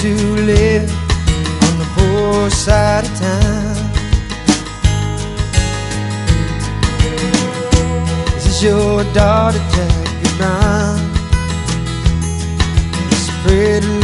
to live on the poor side of town. This is your daughter, Jackie Brown. This pretty